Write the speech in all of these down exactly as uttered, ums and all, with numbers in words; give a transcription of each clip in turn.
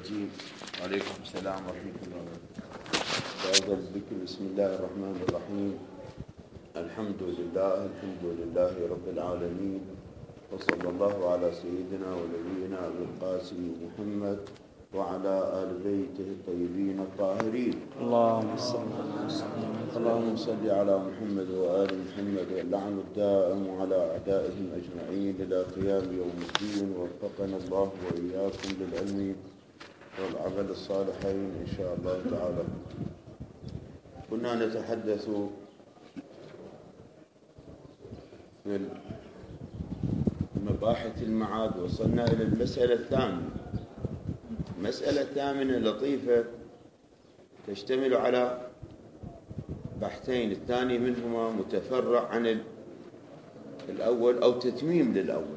الرجيم. وعليكم السلام ورحمة الله وبركاته. بأفضل الذكر بسم الله الرحمن الرحيم. الحمد لله الحمد لله رب العالمين، وصلى الله على سيدنا ونبينا أبي القاسم محمد وعلى آل بيته الطيبين الطاهرين. اللهم صل اللهم صل على محمد وآل محمد، واللعن الدائم على أعدائهم أجمعين إلى قيام يوم الدين. وفقنا الله وإياكم للعلم والعمل الصالحين إن شاء الله تعالى. كنا نتحدث في مباحث المعاد، وصلنا إلى المسألة الثامنة. المسألة الثامنة لطيفة تشتمل على بحثين، الثاني منهما متفرع عن الأول أو تتميم للأول.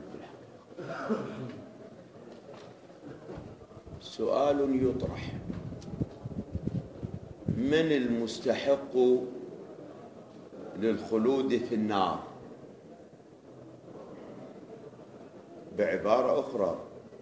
سؤال يطرح: من المستحق للخلود في النار؟ بعبارة أخرى،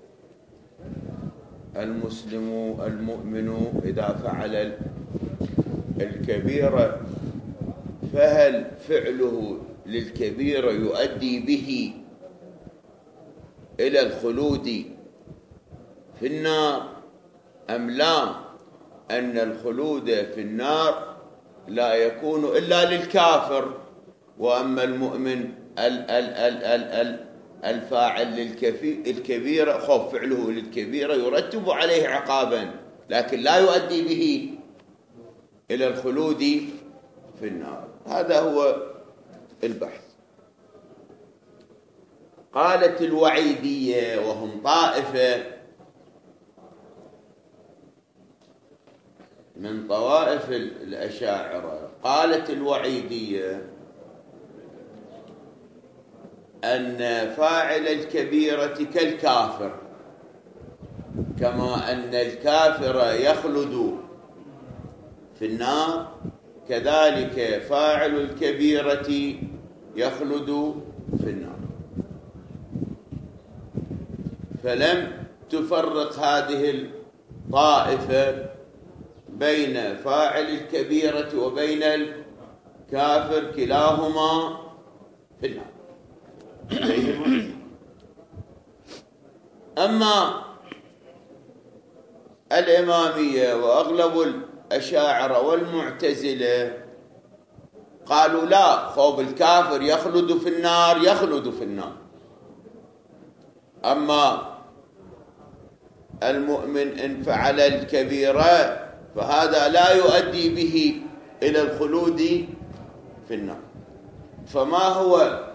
المسلم المؤمن إذا فعل الكبيرة فهل فعله للكبيرة يؤدي به إلى الخلود في النار أم لا؟ أن الخلود في النار لا يكون إلا للكافر، وأما المؤمن ال ال ال ال ال الفاعل للكبيرة خوف فعله للكبيرة يرتب عليه عقابا، لكن لا يؤدي به إلى الخلود في النار. هذا هو البحث. قالت الوعيدية، وهم طائفة من طوائف الأشاعرة، قالت الوعيدية أن فاعل الكبيرة كالكافر، كما أن الكافر يخلد في النار كذلك فاعل الكبيرة يخلد في النار. فلم تفرق هذه الطائفة بين فاعل الكبيرة وبين الكافر، كلاهما في النار. أما الإمامية وأغلب الأشاعرة والمعتزلة قالوا لا، خوف الكافر يخلد في النار يخلد في النار، أما المؤمن إن فعل الكبيرة فهذا لا يؤدي به إلى الخلود في النار. فما هو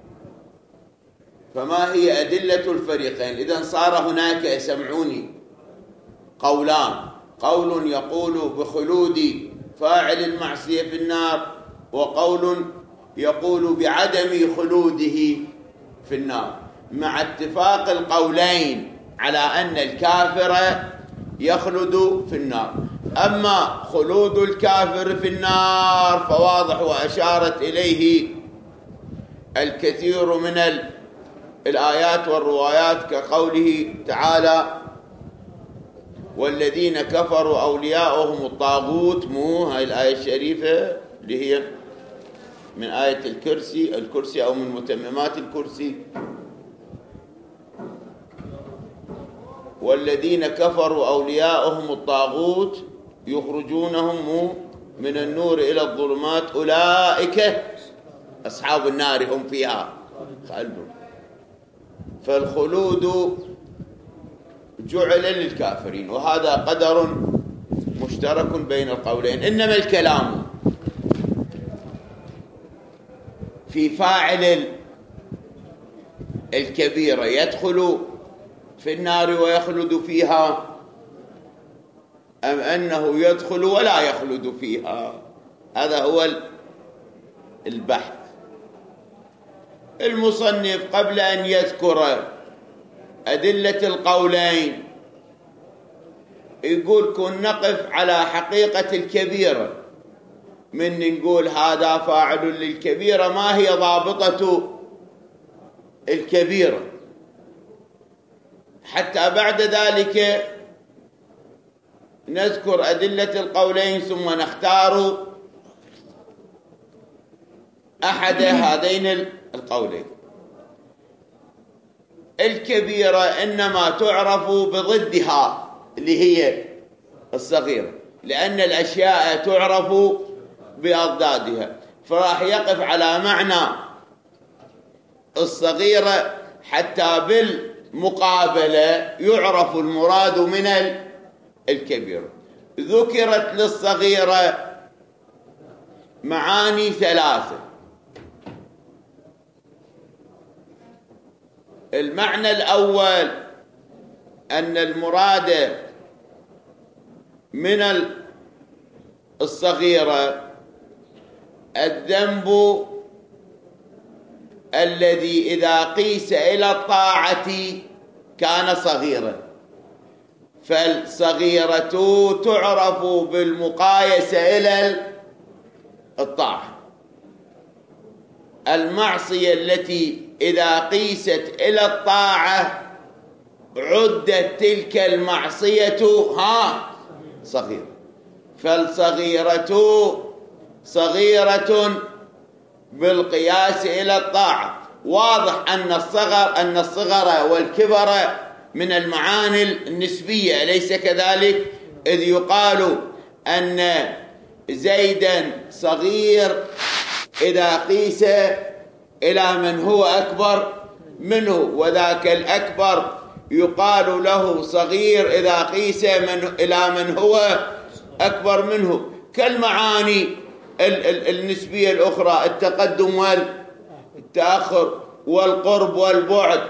فما هي أدلة الفريقين؟ إذن صار هناك، سمعوني، قولان: قول يقول بخلود فاعل المعصية في النار، وقول يقول بعدم خلوده في النار، مع اتفاق القولين على أن الكافر يخلد في النار. أما خلود الكافر في النار فواضح، وأشارت إليه الكثير من الآيات والروايات، كقوله تعالى: والذين كفروا أولياؤهم الطاغوت. مو هاي الآية الشريفة اللي هي من آية الكرسي الكرسي أو من متممات الكرسي: والذين كفروا أولياؤهم الطاغوت يخرجونهم من النور إلى الظلمات أولئك أصحاب النار هم فيها خالدون. فالخلود جعل للكافرين، وهذا قدر مشترك بين القولين. إنما الكلام في فاعل الكبيرة يدخل في النار ويخلد فيها، أم أنه يدخل ولا يخلد فيها؟ هذا هو البحث. المصنف قبل أن يذكر أدلة القولين يقول: كن نقف على حقيقة الكبيرة، من نقول هذا فاعل للكبيرة، ما هي ضابطة الكبيرة، حتى بعد ذلك نذكر أدلة القولين ثم نختار أحد هذين القولين. الكبيرة إنما تعرف بضدها اللي هي الصغيرة، لأن الأشياء تعرف بأضدادها، فراح يقف على معنى الصغيرة حتى بالمقابلة يعرف المراد من الكبيرة. ذكرت للصغيرة معاني ثلاثة. المعنى الأول أن المراد من الصغيرة الذنب الذي إذا قيس إلى الطاعة كان صغيرا، فالصغيرة تعرف بالمقايسة إلى الطاعة. المعصية التي إذا قيست إلى الطاعة عدت تلك المعصية ها صغيرة، فالصغيرة صغيرة بالقياس إلى الطاعة. واضح أن الصغر أن الصغر والكبر من المعاني النسبية، أليس كذلك؟ إذ يقال أن زيدا صغير إذا قيس إلى من هو أكبر منه، وذاك الأكبر يقال له صغير إذا قيس من إلى من هو أكبر منه. كالمعاني النسبية الأخرى، التقدم والتأخر والقرب والبعد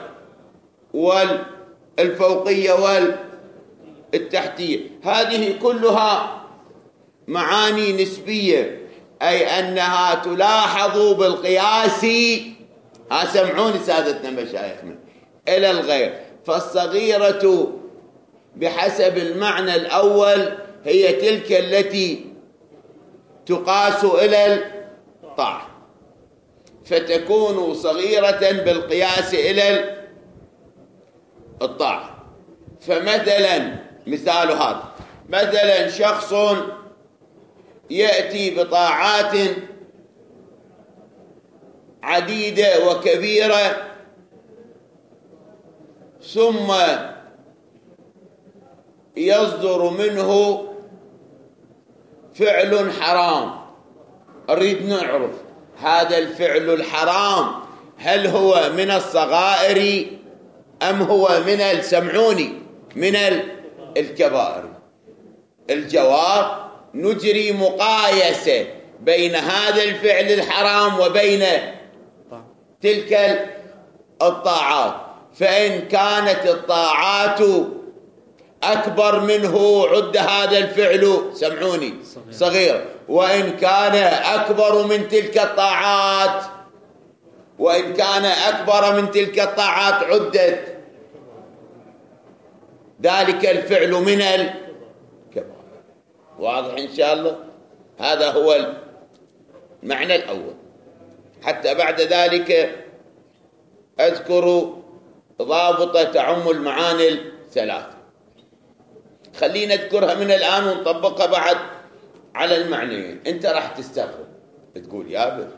والفوقية والتحتية، هذه كلها معاني نسبية، أي أنها تلاحظ بالقياس، ها سمعوني سادتنا مشايخنا، إلى الغير. فالصغيرة بحسب المعنى الأول هي تلك التي تقاس إلى الطاعة، فتكون صغيرة بالقياس إلى الطاعة. فمثلا مثال هذا، مثلا شخص يأتي بطاعات عديدة وكبيرة ثم يصدر منه فعل حرام. أريد نعرف هذا الفعل الحرام هل هو من الصغائر أم هو من سمعوني من الكبائر؟ الجواب: نجري مقايسة بين هذا الفعل الحرام وبين تلك الطاعات، فإن كانت الطاعات أكبر منه عد هذا الفعل سمعوني صغير، وإن كان أكبر من تلك الطاعات وإن كان أكبر من تلك الطاعات عدت ذلك الفعل من الكبائر. واضح إن شاء الله؟ هذا هو المعنى الأول. حتى بعد ذلك أذكر ضابطة تعم المعاني الثلاثة، خلينا نذكرها من الآن ونطبقها بعد على المعنيين. أنت راح تستغرب تقول يا ابن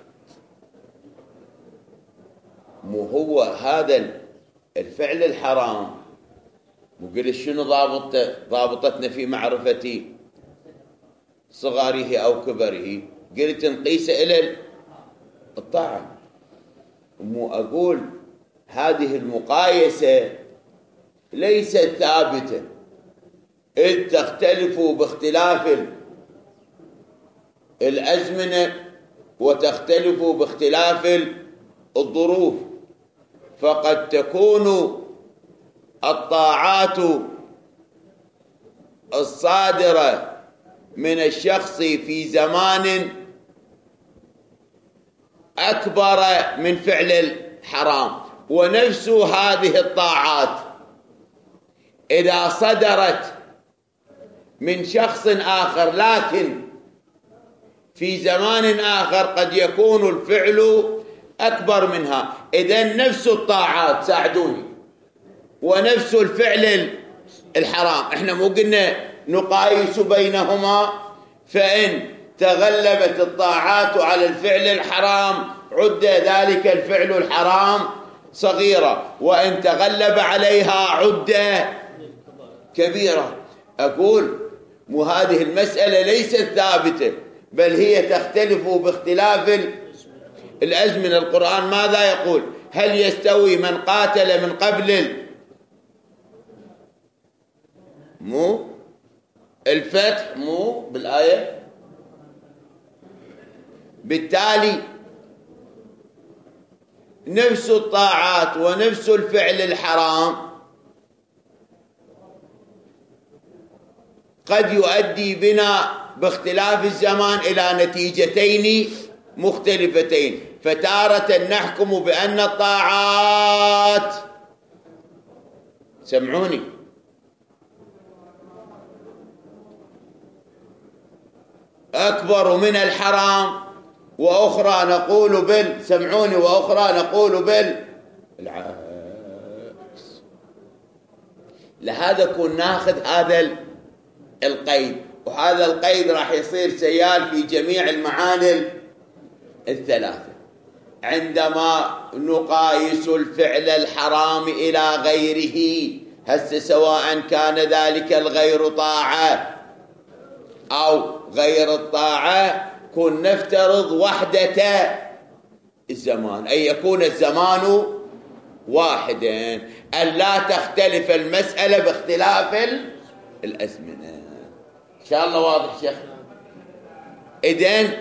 مو هو هذا الفعل الحرام وقل شنو ضابطته؟ ضابطتنا في معرفة صغاره أو كبره، قلت نقيس إلى الطاعة. مو أقول هذه المقايسة ليست ثابتة، إذ تختلف باختلاف الأزمنة وتختلف باختلاف الظروف، فقد تكون الطاعات الصادرة من الشخص في زمان أكبر من فعل الحرام، ونفس هذه الطاعات إذا صدرت من شخص آخر لكن في زمان آخر قد يكون الفعل أكبر منها، إذن نفس الطاعات ساعدوني ونفس الفعل الحرام، احنا مو قلنا نقايس بينهما، فإن تغلبت الطاعات على الفعل الحرام عد ذلك الفعل الحرام صغيرة، وإن تغلب عليها عد كبيرة. أقول مو هذه المسألة ليست ثابتة، بل هي تختلف باختلاف الأزمنة. القرآن ماذا يقول؟ هل يستوي من قاتل من قبل مو الفتح مو بالآية؟ بالتالي نفس الطاعات ونفس الفعل الحرام قد يؤدي بنا باختلاف الزمان إلى نتيجتين مختلفتين. فتارة نحكم بأن الطاعات، سمعوني، أكبر من الحرام، وأخرى نقول بال سمعوني وأخرى نقول بال العكس. لهذا كنا ناخذ هذا القيد، وهذا القيد راح يصير سيال في جميع المعاني الثلاثة. عندما نقايس الفعل الحرام إلى غيره، هسه سواء كان ذلك الغير طاعة أو غير الطاعة، كن نفترض وحدة الزمان، أي يكون الزمان واحدا، أن لا تختلف المسألة باختلاف الأزمنة. إن شاء الله واضح شيخ؟ إذن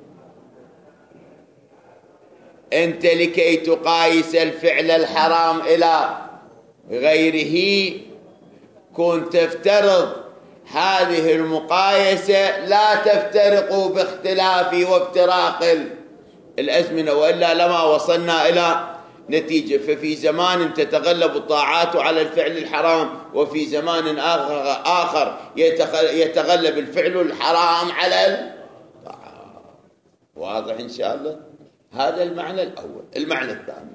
أنت لكي تقايس الفعل الحرام إلى غيره كن تفترض هذه المقايسة لا تفترق باختلاف وافتراق الأزمنة، وإلا لما وصلنا إلى نتيجة. ففي زمان تتغلب الطاعات على الفعل الحرام، وفي زمان آخر يتغلب الفعل الحرام على الطاعات. واضح إن شاء الله؟ هذا المعنى الأول. المعنى الثاني،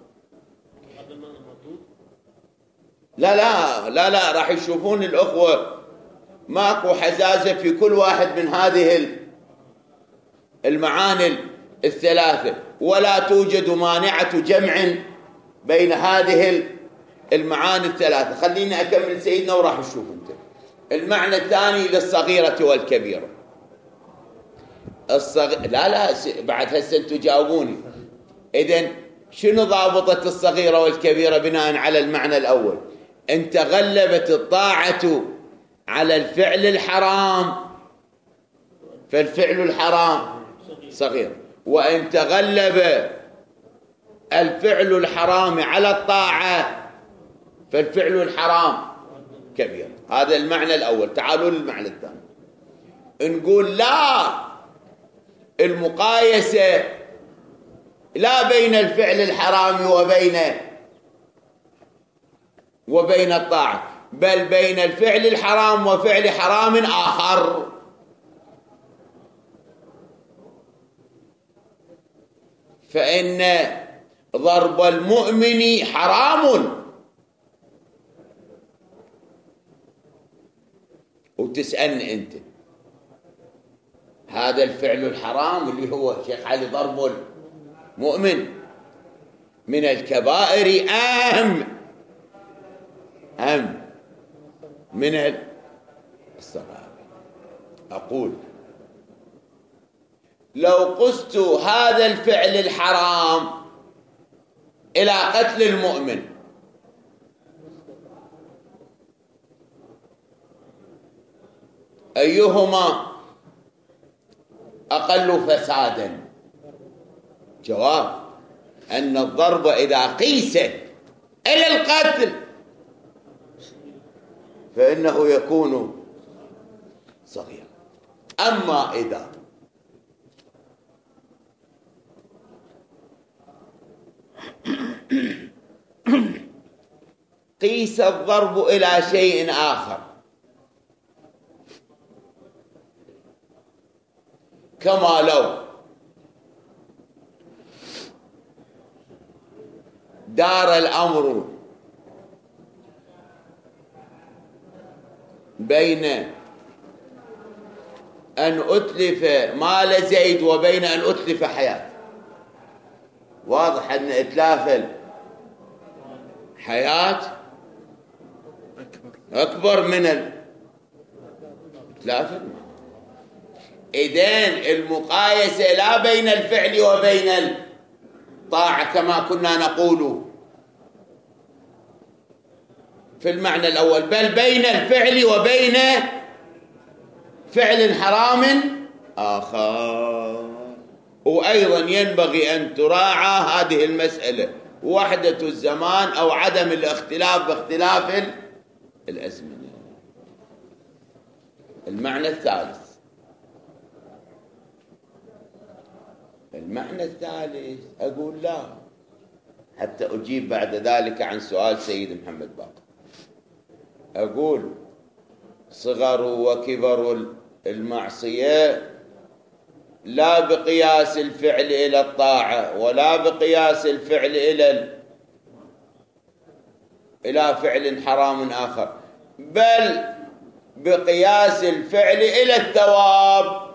لا لا لا لا راح يشوفون الأخوة ماكو حزازة في كل واحد من هذه المعاني الثلاثة، ولا توجد مانعة جمع بين هذه المعاني الثلاثة. خليني أكمل سيدنا وراح نشوف أنت. المعنى الثاني للصغيرة والكبيرة. الصغ... لا لا بعد هسه أنتم جاوبوني. إذن شنو ضابطة الصغيرة والكبيرة بناء على المعنى الأول؟ إن تغلبت الطاعة على الفعل الحرام فالفعل الحرام صغير، وإن تغلب الفعل الحرام على الطاعة فالفعل الحرام كبير. هذا المعنى الأول. تعالوا للمعنى الثاني. نقول لا، المقايسة لا بين الفعل الحرام وبين وبين الطاعة، بل بين الفعل الحرام وفعل حرام آخر. فإن ضرب المؤمن حرام، وتسألني أنت هذا الفعل الحرام اللي هو شيخ علي ضرب المؤمن من الكبائر أهم أهم من الصغائر. أقول لو قست هذا الفعل الحرام إلى قتل المؤمن، أيهما أقل فسادا؟ جواب أن الضرب إذا قيس إلى القتل فإنه يكون صغيرا. أما إذا قيس الضرب إلى شيء آخر، كما لو دار الأمر بين أن أتلف مال زيد وبين أن أتلف حياة. واضح أن إتلاف الحياة أكبر من إتلاف المال. إذن المقايسة لا بين الفعل وبين الطاعة كما كنا نقول في المعنى الأول، بل بين الفعل وبين فعل حرام آخر. وأيضا ينبغي أن تراعى هذه المسألة، وحدة الزمان أو عدم الاختلاف باختلاف الأزمنة. المعنى الثالث المعنى الثالث أقول لا، حتى أجيب بعد ذلك عن سؤال سيد محمد باقر. أقول صغر وكبر المعصية لا بقياس الفعل إلى الطاعة ولا بقياس الفعل إلى إلى فعل حرام آخر، بل بقياس الفعل إلى الثواب.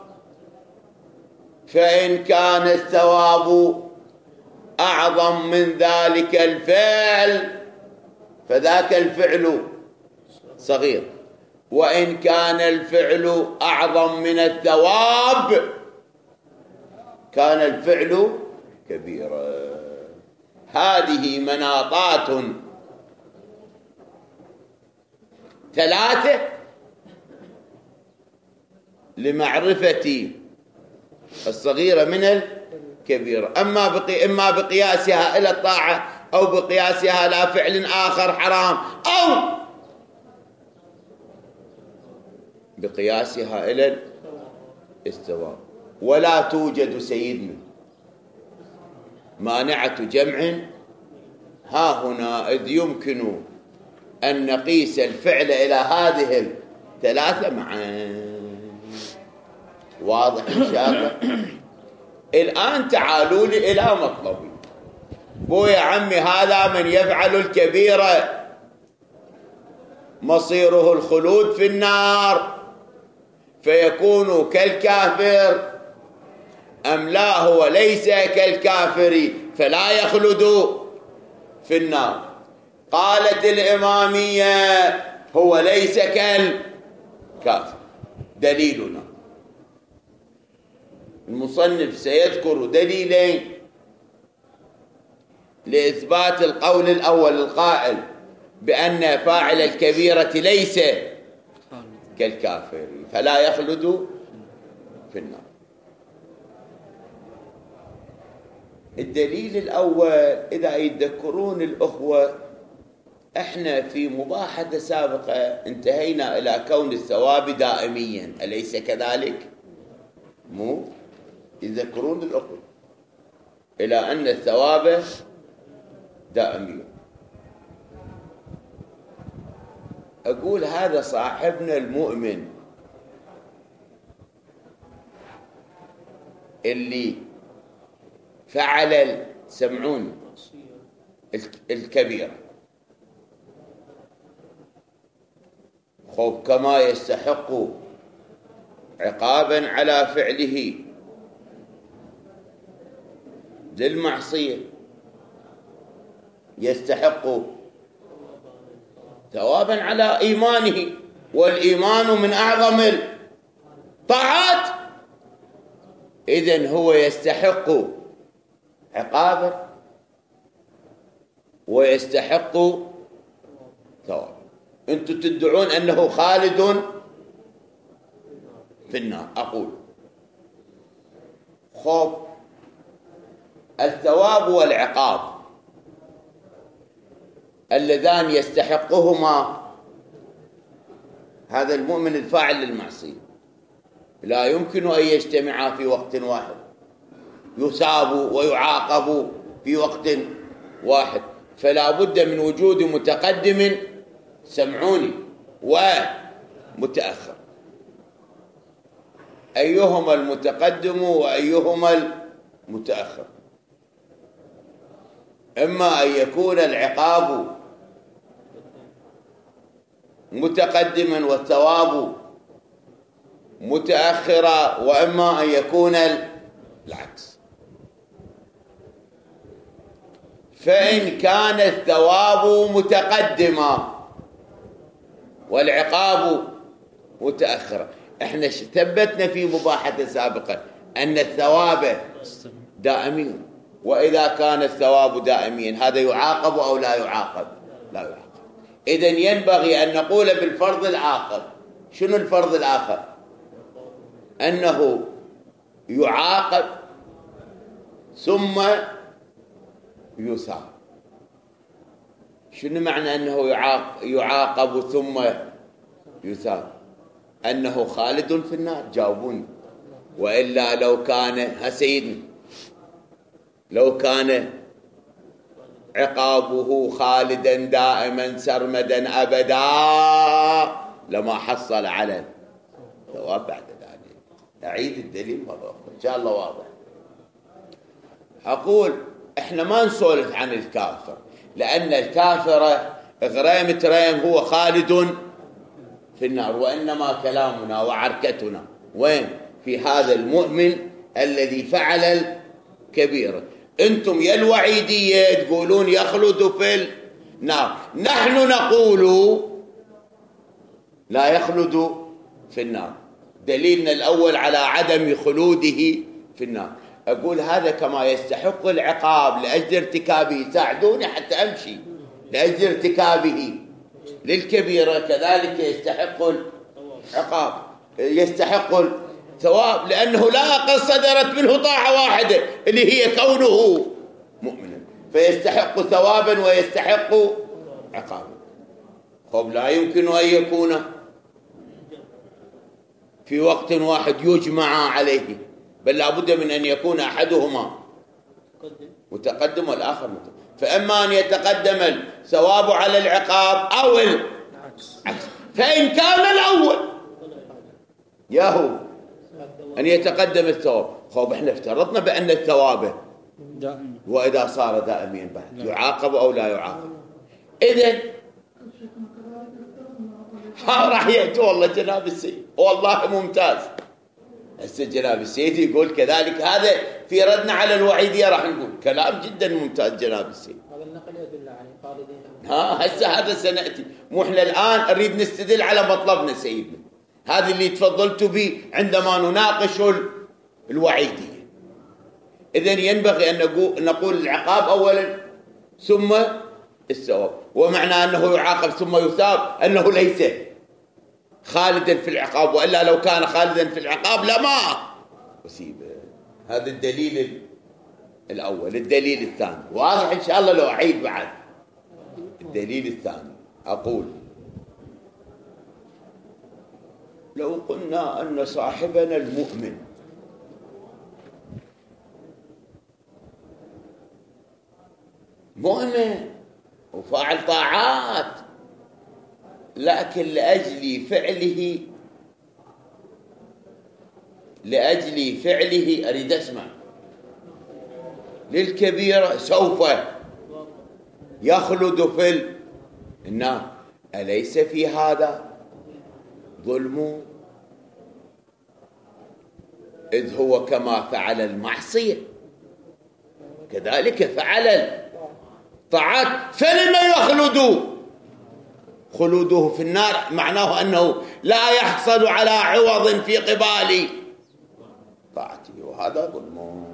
فإن كان الثواب أعظم من ذلك الفعل فذاك الفعل صغير، وإن كان الفعل أعظم من الثواب كان الفعل كبيرا. هذه مناطات ثلاثة لمعرفة الصغيرة من الكبيرة، أما بقي إما بقياسها إلى الطاعة أو بقياسها إلى فعل آخر حرام أو بقياسها إلى الثواب. ولا توجد سيدنا مانعة جمع ها هنا، إذ يمكن أن نقيس الفعل إلى هذه الثلاثة معا. واضح إن شاء الله؟ الآن تعالوا لي إلى مطلبي. بو يا عمي هذا من يفعل الكبيرة مصيره الخلود في النار فيكون كالكافر، أم لا هو ليس كالكافر فلا يخلد في النار؟ قالت الإمامية هو ليس كالكافر. دليلنا المصنف سيذكر دليلين لإثبات القول الأول القائل بأن فاعل الكبيرة ليس كالكافر فلا يخلد في النار. الدليل الأول، إذا يتذكرون الأخوة، احنا في مباحثة سابقة انتهينا إلى كون الثواب دائميا، أليس كذلك؟ مو يذكرون الأخوة إلى أن الثواب دائمي. أقول هذا صاحبنا المؤمن اللي فعل سمعوني الكبيرة، خب كما يستحق عقابا على فعله للمعصية يستحق ثوابا على إيمانه، والإيمان من أعظم الطاعات. إذن هو يستحق عقابا ويستحق ثوابا. أنتم تدعون أنه خالد في النار. أقول خب الثواب والعقاب اللذان يستحقهما هذا المؤمن الفاعل للمعصية لا يمكن أن يجتمعا في وقت واحد، يثاب ويعاقب في وقت واحد، فلا بد من وجود متقدم سمعوني ومتأخر. أيهما المتقدم وأيهما المتأخر؟ إما أن يكون العقاب متقدما والثواب متأخرة وإما أن يكون العكس. فإن كان الثواب متقدما والعقاب متأخرا، احنا ثبتنا في مباحثة سابقة أن الثواب دائمي، وإذا كان الثواب دائميا هذا يعاقب أو لا يعاقب؟ لا يعاقب. إذن ينبغي أن نقول بالفرض الآخر. شنو الفرض الآخر؟ أنه يعاقب ثم يثاب. شنو معنى أنه يعاقب ثم يثاب؟ أنه خالد في النار. جاوبوني. وإلا لو كان ها سيدنا لو كان عقابه خالدا دائما سرمدا أبدا لما حصل على ثواب بعد ذلك. أعيد الدليل مرة أخرى إن شاء الله واضح. أقول إحنا ما نسولف عن الكافر، لأن الكافر غريم تريم هو خالد في النار، وإنما كلامنا وعركتنا وين؟ في هذا المؤمن الذي فعل الكبيرة. أنتم يا الوعيدية تقولون يخلد في النار، نحن نقول لا يخلد في النار. دليلنا الأول على عدم خلوده في النار. أقول هذا كما يستحق العقاب لأجل ارتكابه، ساعدوني حتى أمشي، لأجل ارتكابه للكبيرة كذلك يستحق العقاب، يستحق الثواب، لأنه لا قد صدرت منه طاعة واحدة اللي هي كونه مؤمنا، فيستحق ثوابا ويستحق عقابا. خب لا يمكن أن يكون في وقت واحد يجمع عليه، بل لابد من أن يكون أحدهما متقدم والآخر متقدم. فإما أن يتقدم الثواب على العقاب أو العكس. فإن كان الأول ياهو أن يتقدم الثواب، خب احنا افترضنا بأن الثواب دائم، وإذا صار دائميا بعد يعاقب أو لا يعاقب. إذن ها راح يأتي والله جناب السيد والله ممتاز. هسه جناب السيد يقول كذلك، هذا في ردنا على الوعيدية راح نقول كلام جدا ممتاز جناب السيد. هذا النقل يدل على خالدين. ها هسه هذا سنأتي، مو احنا الآن نريد نستدل على مطلبنا سيدنا، هذا اللي تفضلت به عندما نناقش الوعيدية. إذن ينبغي أن نقول العقاب أولا ثم الثواب، ومعنى أنه يعاقب ثم يثاب أنه ليس خالدا في العقاب، وإلا لو كان خالدا في العقاب لما أصيب. هذا الدليل الأول. الدليل الثاني واضح إن شاء الله لو أعيد بعد. الدليل الثاني أقول لو قلنا أن صاحبنا المؤمن مؤمن وفاعل طاعات، لكن لأجل فعله لأجل فعله أريد أسمع للكبيرة سوف يخلد في النار، أليس في هذا ظلم؟ إذ هو كما فعل المعصية كذلك فعل الطاعات، فلما يخلد خلوده في النار معناه أنه لا يحصل على عوض في قبال طاعته، وهذا ظلم.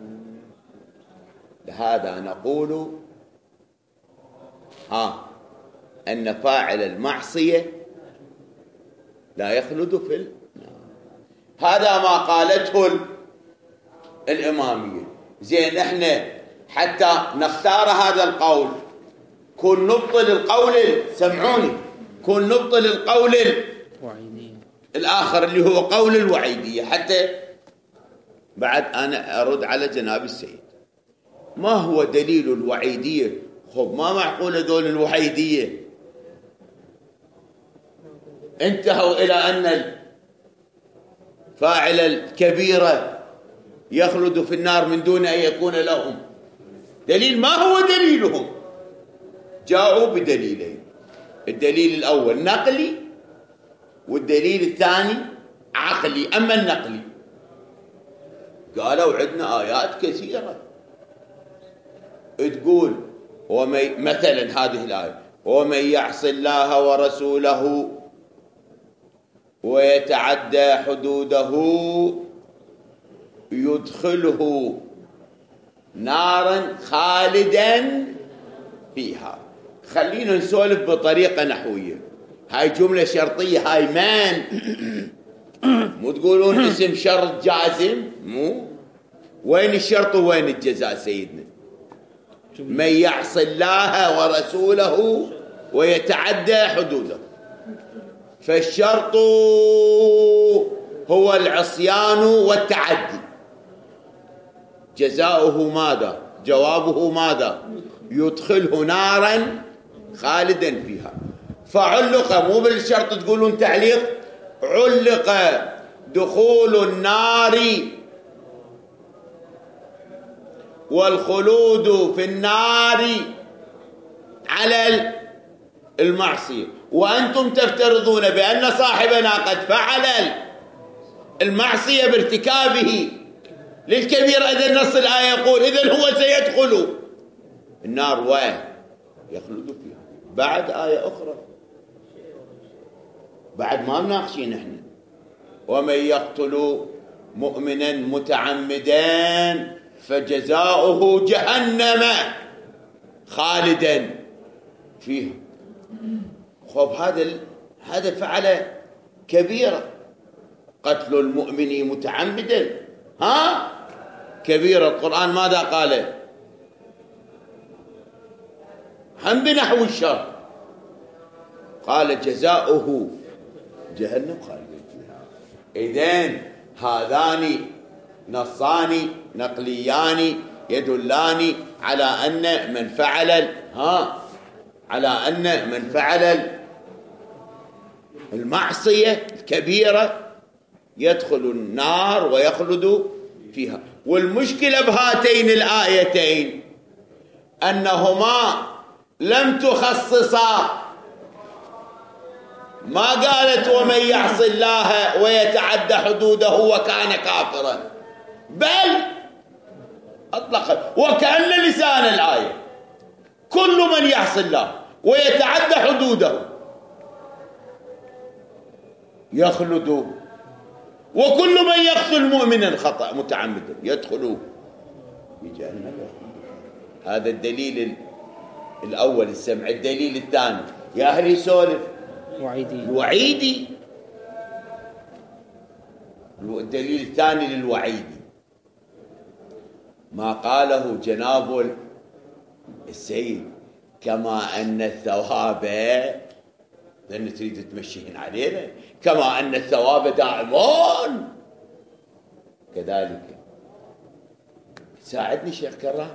لهذا نقول ها أن فاعل المعصية لا يخلد في النار. هذا ما قالته الإمامية. زين احنا حتى نختار هذا القول كون نبطل القول، سمعوني، كون نبطل القول الآخر اللي هو قول الوعيدية، حتى بعد أنا أرد على جناب السيد. ما هو دليل الوعيدية؟ خب ما معقول ذول الوعيدية انتهوا إلى أن فاعل الكبيرة يخلد في النار من دون أن يكون لهم دليل. ما هو دليلهم؟ جاءوا بدليلين، الدليل الأول نقلي والدليل الثاني عقلي. أما النقلي قالوا عندنا آيات كثيرة تقول ومن مثلا هذه الآية ومن يعص الله ورسوله ويتعدى حدوده يدخله نارا خالدا فيها. خلينا نسولف بطريقة نحوية. هاي جملة شرطية، هاي من مو تقولون اسم شرط جازم، مو وين الشرط وين الجزاء سيدنا؟ من يعص الله ورسوله ويتعدى حدوده، فالشرط هو العصيان والتعدي، جزاؤه ماذا؟ جوابه ماذا؟ يدخله نارا خالدا فيها. فعلق، مو بالشرط تقولون تعليق، علق دخول النار والخلود في النار على المعصية، وأنتم تفترضون بأن صاحبنا قد فعل المعصية بارتكابه للكبير. إذن نص الآية يقول إذن هو سيدخل النار ويخلد فيها. بعد آية أخرى بعد ما مناقشين احنا، ومن يقتل مؤمنا متعمدا فجزاؤه جهنم خالدا فيها. خب هذا هذا فعل كبيرة، قتل المؤمن متعمدا، ها كبيرة. القرآن ماذا قال؟ هم بنحو الشر، قال جزاؤه جهنم خالدا فيها. إذن هذان نصان نقليان يدلان على أن من فعل ها على أن من فعل المعصية الكبيرة يدخل النار ويخلد فيها. والمشكلة بهاتين الآيتين أنهما لم تخصصا، ما قالت ومن يعص الله ويتعدى حدوده وكان كافرا، بل أطلقت وكأن لسان الآية كل من يعص الله ويتعدى حدوده يخلد، وكل من يقتل مؤمنا خطأ متعمدا يدخل في جهنم. هذا الدليل الأول السمع. الدليل الثاني يا أهل يسولف وعيدي الوعيدي. الدليل الثاني للوعيدي ما قاله جناب السيد كما أن الثواب، لأن تريد تمشيهن علينا، كما أن الثواب دائمون كذلك. ساعدني شيخ كرام.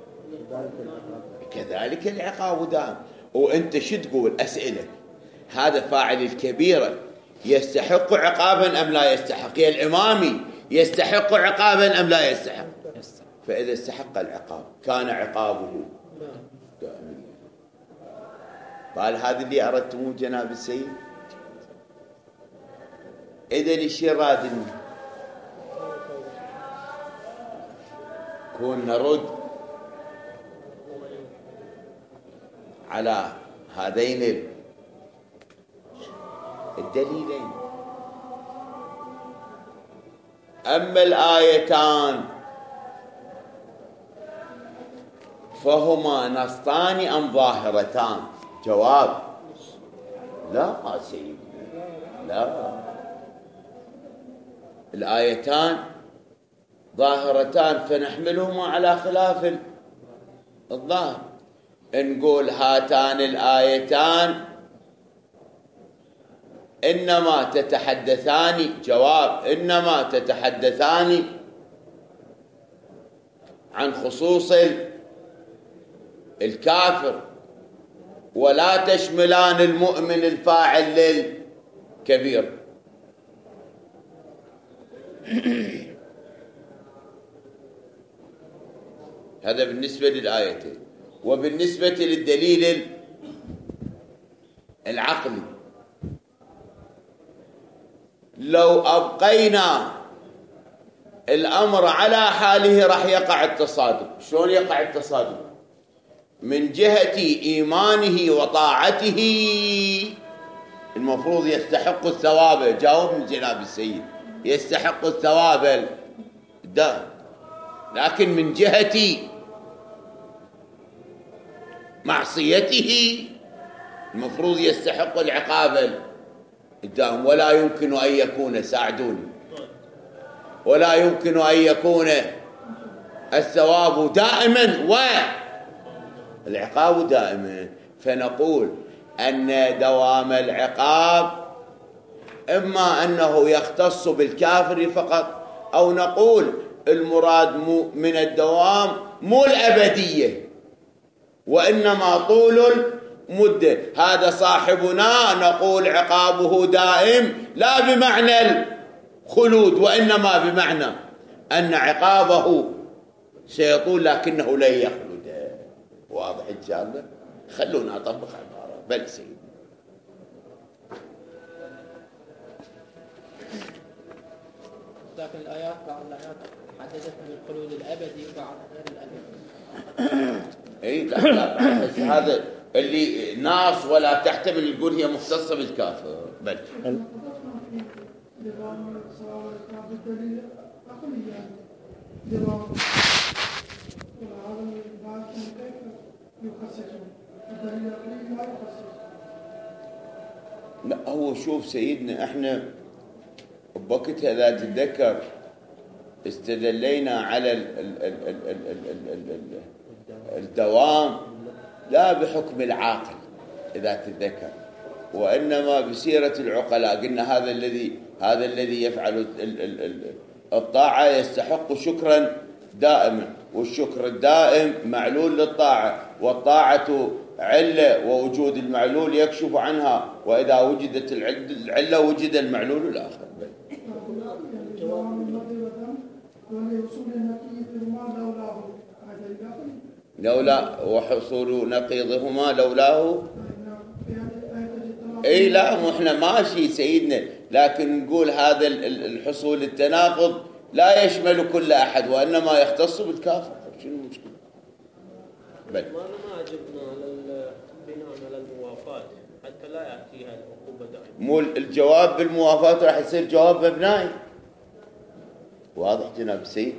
كذلك العقاب دائم. وأنت شو تقول؟ أسئلة هذا فاعل الكبيرة يستحق عقابا أم لا يستحق؟ يا الإمامي يستحق عقابا أم لا يستحق؟ فإذا استحق العقاب كان عقابه دائما. قال هذا اللي أردتموه جناب السيد. إذن الشيء رادني كون نرد على هذين الدليلين. أما الآيتان فهما نصان أم ظاهرتان؟ جواب لا ما سيدي، لا، الآيتان ظاهرتان فنحملهما على خلاف الظاهر. نقول هاتان الآيتان إنما تتحدثان، جواب إنما تتحدثان عن خصوص الكافر ولا تشملان المؤمن الفاعل للكبير. هذا بالنسبة للآيتين. وبالنسبة للدليل العقلي لو أبقينا الأمر على حاله راح يقع التصادم. شلون يقع التصادم؟ من جهة إيمانه وطاعته المفروض يستحق الثواب. جاوب من جناب السيد، يستحق الثواب ده، لكن من جهة معصيته المفروض يستحق العقاب الدائم. ولا يمكن أن يكون، ساعدوني، ولا يمكن أن يكون الثواب دائما والعقاب دائما. فنقول أن دوام العقاب إما أنه يختص بالكافر فقط، أو نقول المراد من الدوام مو الأبدية وإنما طول المدة. هذا صاحبنا نقول عقابه دائم، لا بمعنى الخلود وإنما بمعنى أن عقابه سيطول لكنه لا يخلد. واضح إن شاء الله؟ خلونا أطبق عبارة. بل سيدي لكن الآيات بعض الآيات حددت بالخلود الأبدي وبعض غير الأبدي. اي لا لا بس هذا اللي ناص ولا تحتمل نقول هي مختصة بالكافر. بل لا هو شوف سيدنا احنا بوقتها اذا تتذكر استدلينا على ال ال ال ال ال ال ال ال الدوام لا بحكم العاقل اذا تتذكر، وانما بسيرة العقلاء. قلنا هذا الذي هذا الذي يفعل ال ال ال الطاعة يستحق شكرا دائما، والشكر الدائم معلول للطاعة، والطاعة علة ووجود المعلول يكشف عنها، وإذا وجدت العلة وجد المعلول الآخر. لولا وحصول نقيضهما لولاه. اي لا مو احنا ماشي سيدنا، لكن نقول هذا الحصول التناقض لا يشمل كل احد وانما يختص بالكافر. شنو المشكله؟ ما ما عجبنا على البناء على الموافاة حتى لا ياتيها العقوبه دائما. مو الجواب بالموافاة راح يصير جواب مبنائي. واضح جناب السيد؟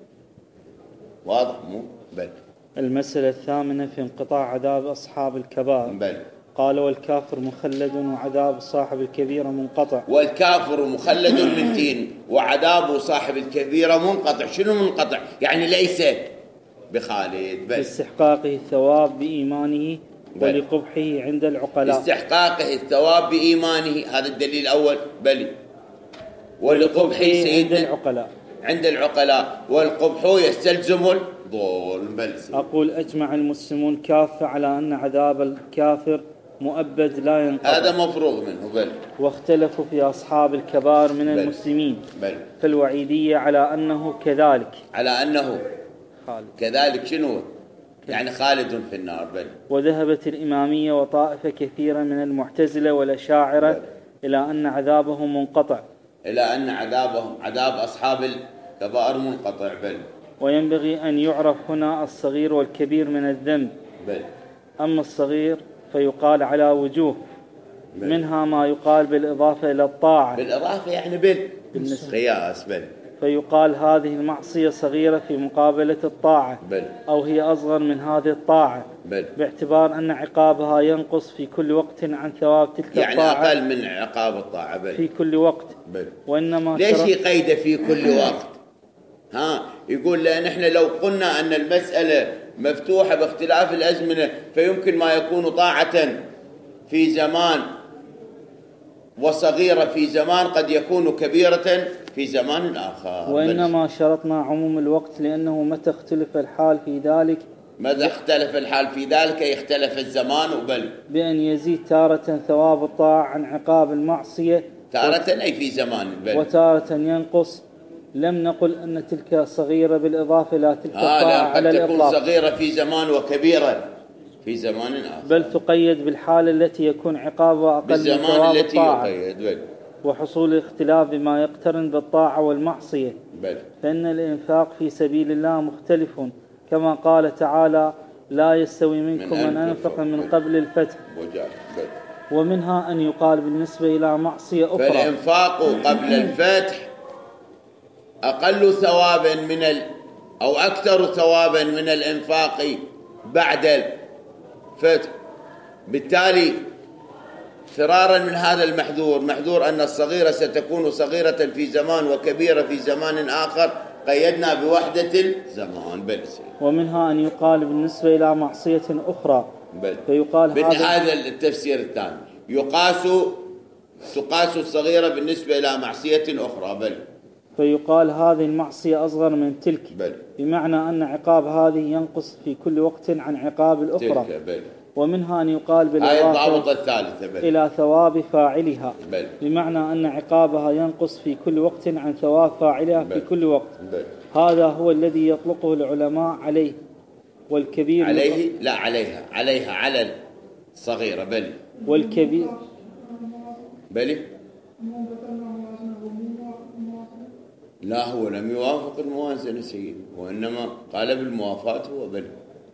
واضح مو؟ بل المسألة الثامنة في انقطاع عذاب أصحاب الكبائر. بل قال والكافر مخلد وعذاب صاحب الكبيرة منقطع. والكافر مخلد من دين وعذاب صاحب الكبيرة منقطع. شنو منقطع؟ يعني ليس بخالد. بل لاستحقاقه الثواب بإيمانه ولقبحه عند العقلاء. لاستحقاقه الثواب بإيمانه، هذا الدليل الأول. بل ولقبحه سيدنا عند العقلاء عند العقلاء، والقبح يستلزم الظلم. بل أقول أجمع المسلمون كافة على أن عذاب الكافر مؤبد لا ينقطع، هذا مفروغ منه. بل واختلفوا في أصحاب الكبائر من بل المسلمين بل فالوعيدية على أنه كذلك على أنه خالد. كذلك شنو يعني؟ خالد في النار. بل وذهبت الإمامية وطائفة كثيرة من المعتزلة والأشاعرة بل إلى أن عذابهم منقطع، إلى أن عذابهم عذاب أصحاب الكبائر منقطع. بل وينبغي أن يعرف هنا الصغير والكبير من الذنب. بل أما الصغير فيقال على وجوه بل. منها ما يقال بالإضافة إلى الطاعة، بالإضافة يعني بال بالقياس. بل فيقال هذه المعصية صغيرة في مقابلة الطاعة بل. أو هي أصغر من هذه الطاعة بل. باعتبار أن عقابها ينقص في كل وقت عن ثواب تلك يعني الطاعة، يعني أقل من عقاب الطاعة. بل. في كل وقت بل. وإنما ليش يقيد في كل وقت؟ ها يقول لأن احنا لو قلنا أن المسألة مفتوحة باختلاف الأزمنة فيمكن ما يكون طاعة في زمان وصغيرة في زمان، قد يكون كبيرة في زمان آخر. وإنما شرطنا عموم الوقت لأنه متى اختلف الحال في ذلك ماذا اختلف الحال في ذلك؟ يختلف الزمان. وبل بأن يزيد تارة ثواب الطاعة عن عقاب المعصية تارة أي في زمان بل. وتارة ينقص. لم نقل أن تلك صغيرة بالإضافة لا تلك الطاعة على الإطلاق، قد تكون صغيرة في زمان وكبيرة في زمان آخر، بل تقيد بالحالة التي يكون عقابها أقل من ثواب التي الطاعة. يقيد. وحصول الاختلاف بما يقترن بالطاعة والمعصية. بل. فإن الإنفاق في سبيل الله مختلف، كما قال تعالى: لا يستوي منكم من أنفق من قبل الفتح. ومنها أن يقال بالنسبة إلى معصية أخرى: فالإنفاق قبل الفتح أقل ثوابا من ال أو أكثر ثوابا من الإنفاق بعد الفتح. بالتالي فرارا من هذا المحذور، محذور أن الصغيرة ستكون صغيرة في زمان وكبيرة في زمان آخر، قيدنا بوحدة الزمان. بل. ومنها أن يقال بالنسبة إلى معصية أخرى، بل. فيقال هذا هذا التفسير الثاني، يقاس تقاس الصغيرة بالنسبة إلى معصية أخرى. بل. فيقال هذه المعصية أصغر من تلك. بل. بمعنى أن عقاب هذه ينقص في كل وقت عن عقاب الأخرى. تلك. بل. ومنها أن يقال بالإضافة الثالثة بل. إلى ثواب فاعلها. بل. بمعنى أن عقابها ينقص في كل وقت عن ثواب فاعلها بل. في كل وقت. بل. هذا هو الذي يطلقه العلماء عليه. والكبير عليه لا عليها عليها على الصغيرة. بل. والكبير بل. لا، هو لم يوافق الموازنة سيد، وإنما قال بالموافاة هو. بل.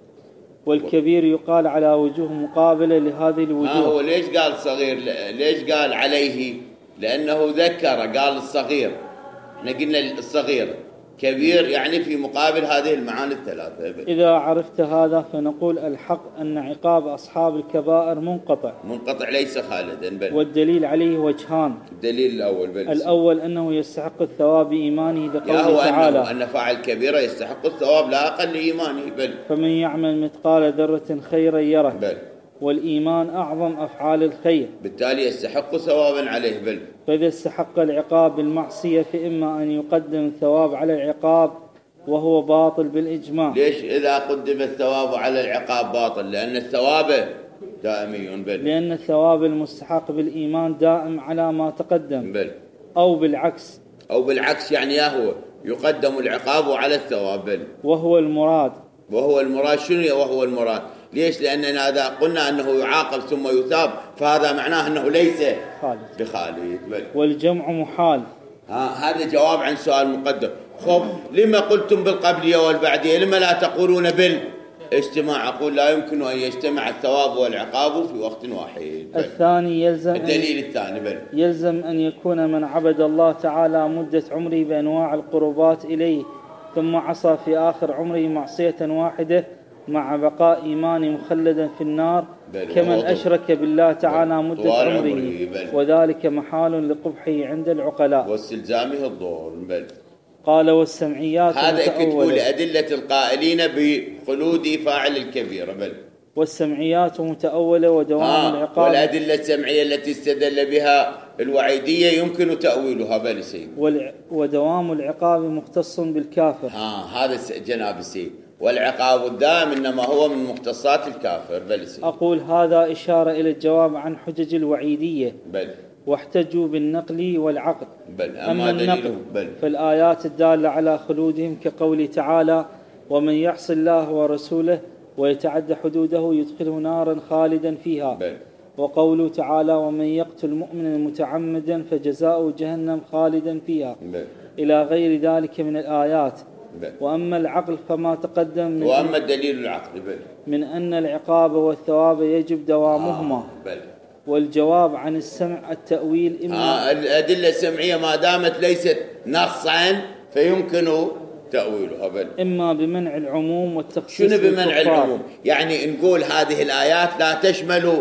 والكبير يقال على وجوه مقابلة لهذه الوجوه. ها هو ليش قال صغير؟ ليش قال عليه؟ لأنه ذكر قال الصغير، احنا قلنا الصغير، كبير يعني في مقابل هذه المعاني الثلاثة. بل. إذا عرفت هذا فنقول الحق أن عقاب أصحاب الكبائر منقطع منقطع ليس خالدا. بل. والدليل عليه وجهان. الدليل الأول بل. الأول أنه يستحق الثواب بإيمانه لقوله تعالى: أنه أن فاعل كبيرة يستحق الثواب لا أقل إيمانه. بل. فمن يعمل مثقال ذرة خيرا يره. بل. والإيمان أعظم أفعال الخير، بالتالي يستحق ثوابا عليه. بل. فإذا استحق العقاب بالمعصية فإما أن يقدم الثواب على العقاب وهو باطل بالإجماع. ليش إذا قدم الثواب على العقاب باطل؟ لأن الثواب دائمي. بل. لأن الثواب المستحق بالإيمان دائم على ما تقدم. بل. أو بالعكس أو بالعكس يعني يا هو يقدم العقاب على الثواب. بل. وهو المراد. وهو المراد شنو وهو المراد؟ ليش؟ لأننا إذا قلنا أنه يعاقب ثم يثاب فهذا معناه أنه ليس خالد. بخالد. بل. والجمع محال. ها هذا جواب عن سؤال مقدم. خب لما قلتم بالقبلية والبعدية؟ لما لا تقولون بالاجتماع؟ أقول لا يمكن أن يجتمع الثواب والعقاب في وقت واحد. بل. الثاني يلزم الدليل الثاني بل. يلزم أن يكون من عبد الله تعالى مدة عمره بأنواع القربات إليه ثم عصى في آخر عمره معصية واحدة مع بقاء إيمان مخلدا في النار كمن أشرك بالله تعالى مدة عمره، وذلك محال لقبحه عند العقلاء واستلزامه الظهر. بل. قال والسمعيات هذا يكتبوا لأدلة القائلين بخلود فاعل الكبيرة. بل. والسمعيات متأولة ودوام آه العقاب. والأدلة السمعية التي استدل بها الوعيدية يمكن تأويلها. بل سيد. ودوام العقاب مختص بالكافر. آه هذا جناب السيد. والعقاب الدائم إنما هو من مختصات الكافر. بل سيد. أقول هذا إشارة إلى الجواب عن حجج الوعيدية. بل. واحتجوا بالنقل والعقل. بل. أما, أما النقل بل. فالآيات الدالة على خلودهم كقوله تعالى: ومن يعص الله ورسوله ويتعدى حدوده يدخله نارا خالدا فيها. بل. وقوله تعالى: ومن يقتل مؤمنا متعمدا فجزاؤه جهنم خالدا فيها. بل. إلى غير ذلك من الآيات. بل. وأما العقل فما تقدم من وأما الدليل العقل بل. من أن العقاب والثواب يجب دوامهما. آه. بل. والجواب عن السمع التأويل إما آه الأدلة السمعية ما دامت ليست نصا فيمكن تأويلها. بل. إما بمنع العموم والتخصيص. شنو بمنع العموم؟ يعني نقول هذه الآيات لا تشمل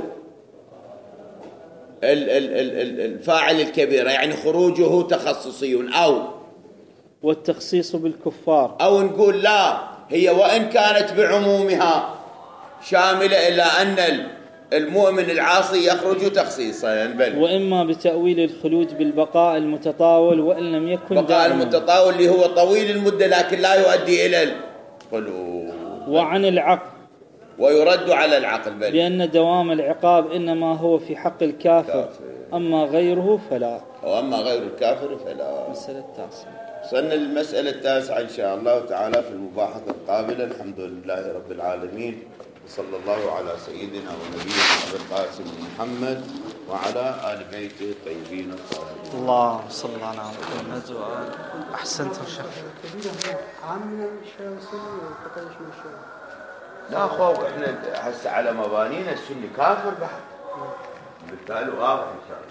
الفاعل الكبيرة، يعني خروجه تخصصي، أو والتخصيص بالكفار، أو نقول لا هي وإن كانت بعمومها شاملة إلا أن المؤمن العاصي يخرج تخصيصا. بل. وإما بتأويل الخلود بالبقاء المتطاول وإن لم يكن بقاء المتطاول اللي هو طويل المدة لكن لا يؤدي إلى الخلود. وعن العقل ويرد على العقل. بل. لأن دوام العقاب إنما هو في حق الكافر كافر. أما غيره فلا. وأما غير الكافر فلا. المسألة التاسعة. وصلنا للمسألة التاسعة إن شاء الله تعالى في المباحثة القابلة. الحمد لله رب العالمين، صلى الله على سيدنا ونبينا أبي القاسم محمد وعلى آل بيته الطيبين الطاهرين. اللهم صل على محمد وآل. أحسنتم شيخ. عامنا الشيعة والسنة وقطعش من الشيعة. لا أخوة، إحنا هسه على مبانينا السني كافر بعد، بالتالي واضح إن شاء الله.